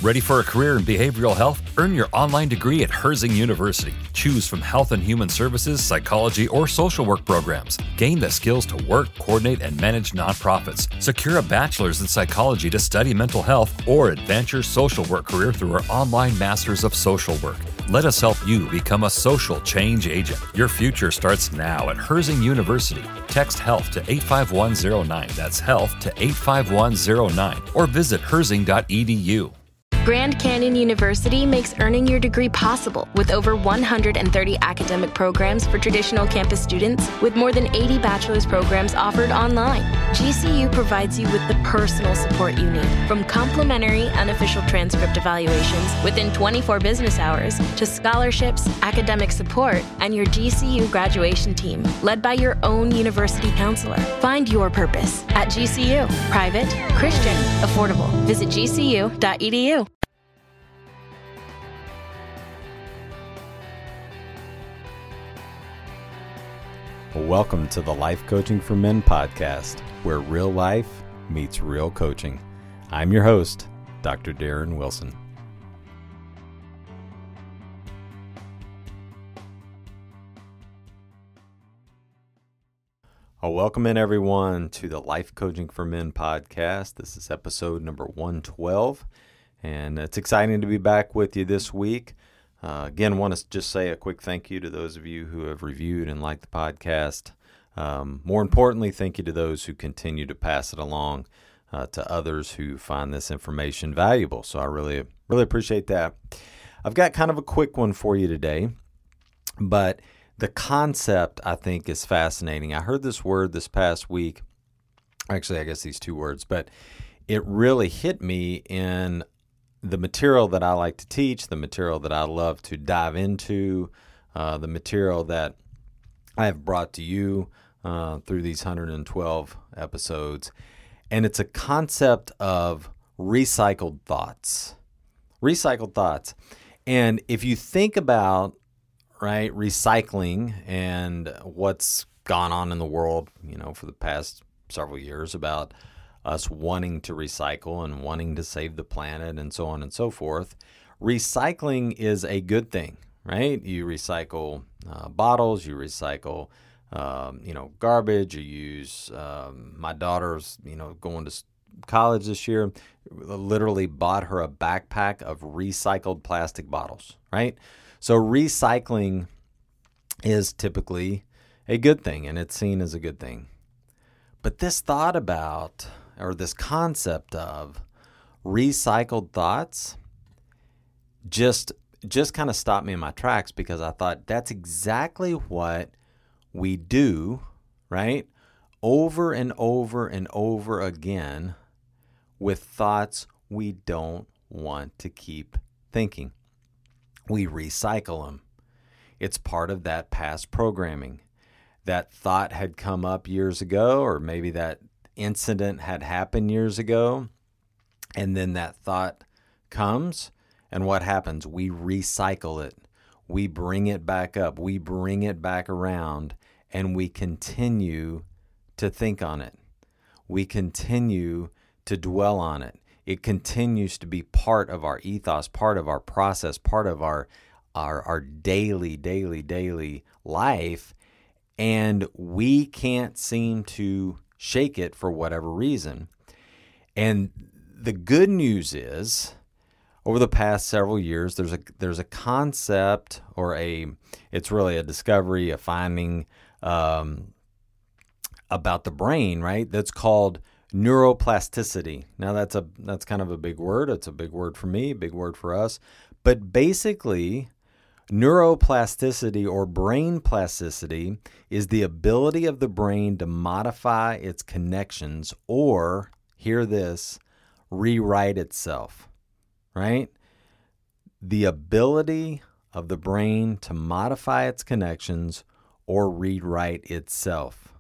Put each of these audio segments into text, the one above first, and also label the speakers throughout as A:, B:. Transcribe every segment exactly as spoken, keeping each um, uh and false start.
A: Ready for a career in behavioral health? Earn your online degree at Herzing University. Choose from health and human services, psychology, or social work programs. Gain the skills to work, coordinate, and manage nonprofits. Secure a bachelor's in psychology to study mental health, or advance your social work career through our online Masters of Social Work. Let us help you become a social change agent. Your future starts now at Herzing University. Text HEALTH to eight five one zero nine. That's HEALTH to eight five one zero nine. Or visit herzing dot e d u.
B: Grand Canyon University makes earning your degree possible with over one hundred thirty academic programs for traditional campus students, with more than eighty bachelor's programs offered online. G C U provides you with the personal support you need, from complimentary unofficial transcript evaluations within twenty-four business hours to scholarships, academic support, and your G C U graduation team, led by your own university counselor. Find your purpose at G C U. Private, Christian, affordable. Visit g c u dot e d u.
C: Welcome to the Life Coaching for Men podcast, where real life meets real coaching. I'm your host, Doctor Darren Wilson. Well, welcome in everyone to the Life Coaching for Men podcast. This is episode number one twelve, and it's exciting to be back with you this week. Uh, again, want to just say a quick thank you to those of you who have reviewed and liked the podcast. Um, more importantly, thank you to those who continue to pass it along uh, to others who find this information valuable. So I really, really appreciate that. I've got kind of a quick one for you today, but the concept I think is fascinating. I heard this word this past week. Actually, I guess these two words, but it really hit me in the material that I like to teach, the material that I love to dive into, uh, the material that I have brought to you uh, through these one hundred twelve episodes. And it's a concept of recycled thoughts. Recycled thoughts. And if you think about, right, recycling and what's gone on in the world, you know, for the past several years about us wanting to recycle and wanting to save the planet and so on and so forth. Recycling is a good thing, right? You recycle uh, bottles, you recycle, um, you know, garbage. You use, um, my daughter's, you know, going to college this year, literally bought her a backpack of recycled plastic bottles, right? So recycling is typically a good thing, and it's seen as a good thing. But this thought about, or this concept of recycled thoughts just just kind of stopped me in my tracks, because I thought that's exactly what we do, right? Over and over and over again with thoughts we don't want to keep thinking. We recycle them. It's part of that past programming. That thought had come up years ago, or maybe that incident had happened years ago, and then that thought comes, and what happens? We recycle it. We bring it back up. We bring it back around, and we continue to think on it. We continue to dwell on it. It continues to be part of our ethos, part of our process, part of our our, our daily, daily, daily life, and we can't seem to shake it for whatever reason. And the good news is, over the past several years, there's a there's a concept, or a it's really a discovery, a finding um, about the brain, right? That's called neuroplasticity. Now that's a that's kind of a big word. It's a big word for me, big word for us. But basically, neuroplasticity, or brain plasticity, is the ability of the brain to modify its connections, or, hear this, rewrite itself, right? The ability of the brain to modify its connections or rewrite itself.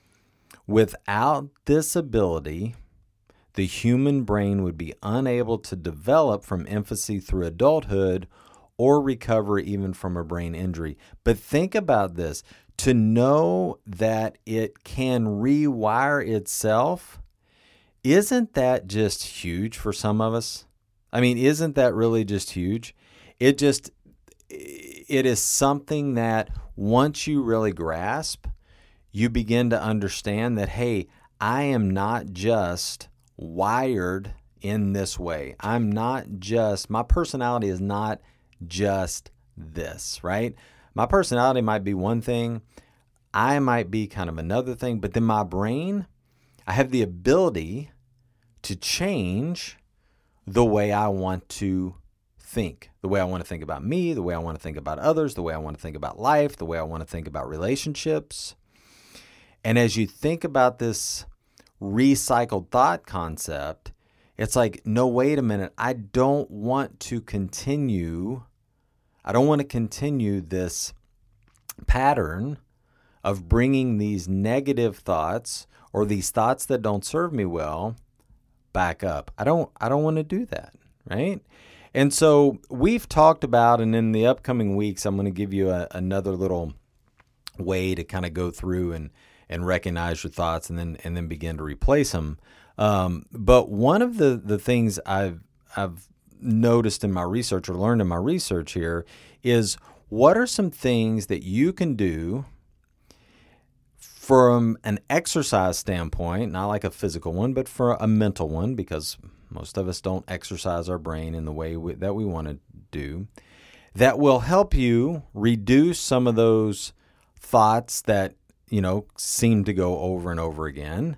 C: Without this ability, the human brain would be unable to develop from infancy through adulthood, or recover even from a brain injury. But think about this. To know that it can rewire itself, isn't that just huge for some of us? I mean, isn't that really just huge? It just, it is something that once you really grasp, you begin to understand that, hey, I am not just wired in this way. I'm not just, my personality is not just this, right? My personality might be one thing. I might be kind of another thing, but then my brain, I have the ability to change the way I want to think, the way I want to think about me, the way I want to think about others, the way I want to think about life, the way I want to think about relationships. And as you think about this recycled thought concept, it's like, no, wait a minute. I don't want to continue. I don't want to continue this pattern of bringing these negative thoughts or these thoughts that don't serve me well back up. I don't, I don't want to do that. Right. And so we've talked about, and in the upcoming weeks, I'm going to give you a, another little way to kind of go through and, and recognize your thoughts and then, and then begin to replace them. Um, but one of the, the things I've, I've noticed in my research or learned in my research here is, what are some things that you can do from an exercise standpoint, not like a physical one, but for a mental one, because most of us don't exercise our brain in the way we, that we want to do, that will help you reduce some of those thoughts that, you know, seem to go over and over again.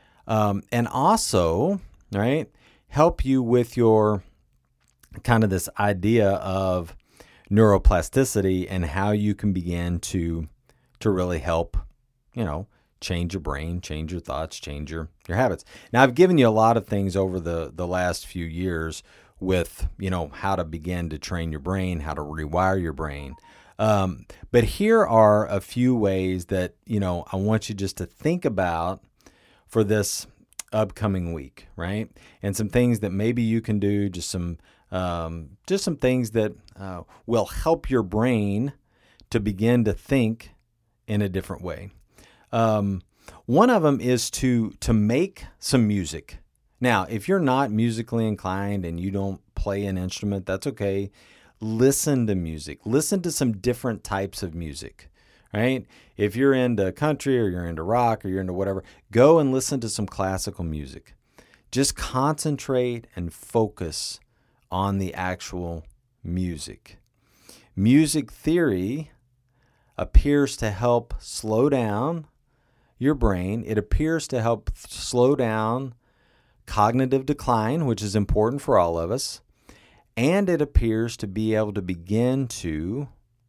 C: Um, and also, right, help you with your kind of this idea of neuroplasticity and how you can begin to, to really help, you know, change your brain, change your thoughts, change your, your habits. Now, I've given you a lot of things over the, the last few years with, you know, how to begin to train your brain, how to rewire your brain. Um, but here are a few ways that, you know, I want you just to think about for this upcoming week, right? And some things that maybe you can do, just some, um, just some things that uh, will help your brain to begin to think in a different way. Um, one of them is to, to make some music. Now, if you're not musically inclined and you don't play an instrument, that's okay. Listen to music. Listen to some different types of music, right? If you're into country or you're into rock or you're into whatever, go and listen to some classical music. Just concentrate and focus on the actual music. Music theory appears to help slow down your brain. It appears to help slow down cognitive decline, which is important for all of us. And it appears to be able to begin to,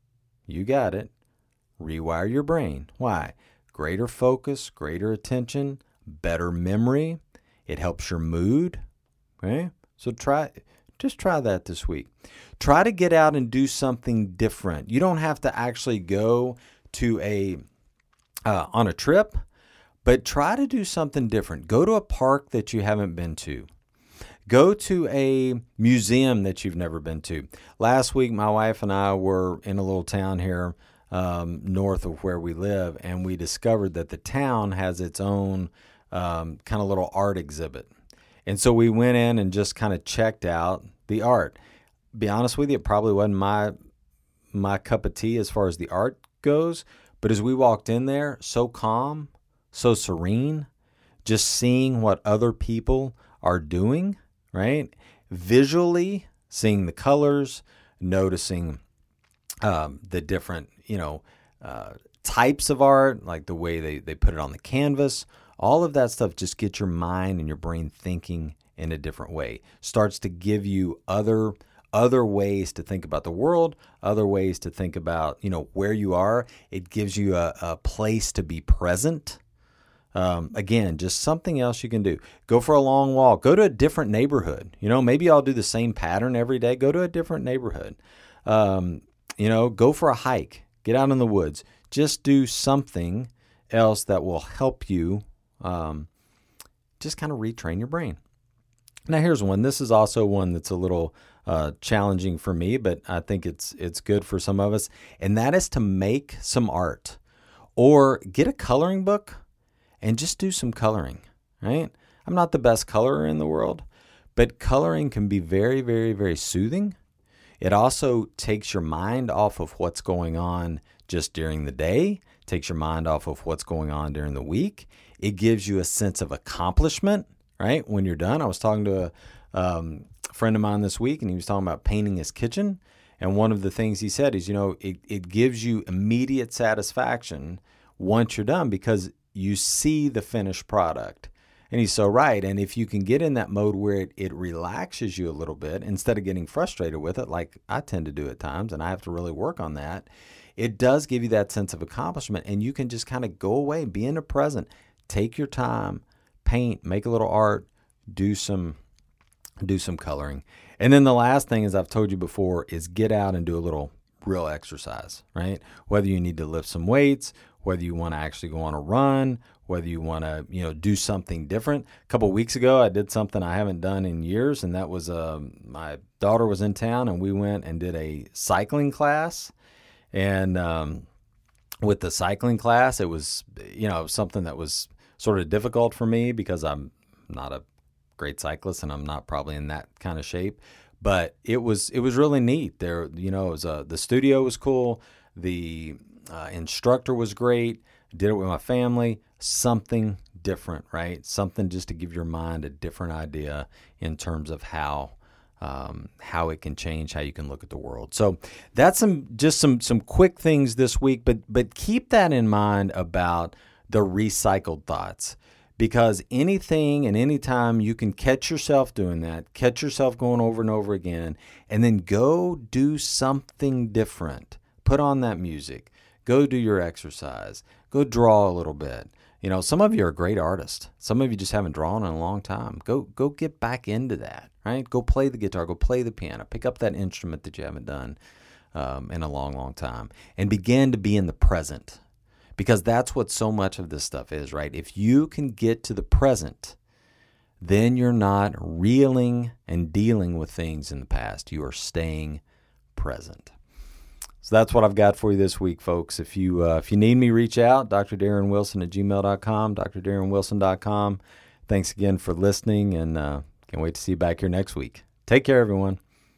C: you got it, rewire your brain. Why? Greater focus, greater attention, better memory. It helps your mood. Okay? So try, just try that this week. Try to get out and do something different. You don't have to actually go to a uh, on a trip, but try to do something different. Go to a park that you haven't been to. Go to a museum that you've never been to. Last week, my wife and I were in a little town here um, north of where we live, and we discovered that the town has its own um, kind of little art exhibit. And so we went in and just kind of checked out the art. Be honest with you, it probably wasn't my my cup of tea as far as the art goes, but as we walked in there, so calm, so serene, just seeing what other people are doing, right? Visually seeing the colors, noticing um, the different, you know, uh, types of art, like the way they, they put it on the canvas. All of that stuff just gets your mind and your brain thinking in a different way. Starts to give you other other ways to think about the world, other ways to think about, you know, where you are. It gives you a, a place to be present. Um, again, just something else you can do. Go for a long walk. Go to a different neighborhood. You know, maybe I'll do the same pattern every day. Go to a different neighborhood. Um, you know, go for a hike. Get out in the woods. Just do something else that will help you um, just kind of retrain your brain. Now, here's one. This is also one that's a little uh, challenging for me, but I think it's it's good for some of us, and that is to make some art or get a coloring book and just do some coloring, right? I'm not the best colorer in the world, But coloring can be very, very, very soothing. It also takes your mind off of what's going on just during the day, takes your mind off of what's going on during the week. It gives you a sense of accomplishment, right? When you're done. I was talking to a um, friend of mine this week, and he was talking about painting his kitchen. And one of the things he said is, you know, it, it gives you immediate satisfaction once you're done because you see the finished product. And he's so right. And if you can get in that mode where it, it relaxes you a little bit, instead of getting frustrated with it, like I tend to do at times, and I have to really work on that, it does give you that sense of accomplishment. And you can just kind of go away, be in the present, take your time, paint, make a little art, do some do some coloring. And then the last thing, as I've told you before, is get out and do a little real exercise, right? Whether you need to lift some weights, whether you want to actually go on a run, whether you want to, you know, do something different. A couple of weeks ago, I did something I haven't done in years, and that was uh, my daughter was in town, and we went and did a cycling class. And um, with the cycling class, it was, you know, something that was sort of difficult for me because I'm not a great cyclist and I'm not probably in that kind of shape. But it was it was really neat. There, you know, it was a, the studio was cool. The uh, instructor was great. Did it with my family. Something different, right? Something just to give your mind a different idea in terms of how um, how it can change how you can look at the world. So that's some just some some quick things this week. But but keep that in mind about the recycled thoughts. Because anything and anytime you can catch yourself doing that, catch yourself going over and over again, and then go do something different. Put on that music. Go do your exercise. Go draw a little bit. You know, some of you are great artists. Some of you just haven't drawn in a long time. Go go get back into that, right? Go play the guitar. Go play the piano. Pick up that instrument that you haven't done um, in a long, long time. And begin to be in the present. Because that's what so much of this stuff is, right? If you can get to the present, then you're not reeling and dealing with things in the past. You are staying present. So that's what I've got for you this week, folks. If you uh, if you need me, reach out, D R Darren Wilson at gmail dot com, D R Darren Wilson dot com. Thanks again for listening, and uh, can't wait to see you back here next week. Take care, everyone.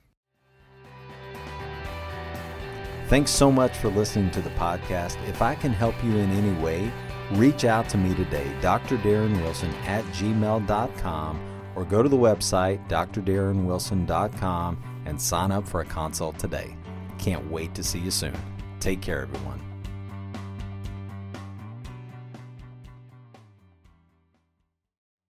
C: Thanks so much for listening to the podcast. If I can help you in any way, reach out to me today, D R Darren Wilson at gmail dot com, or go to the website, D R Darren Wilson dot com, and sign up for a consult today. Can't wait to see you soon. Take care, everyone.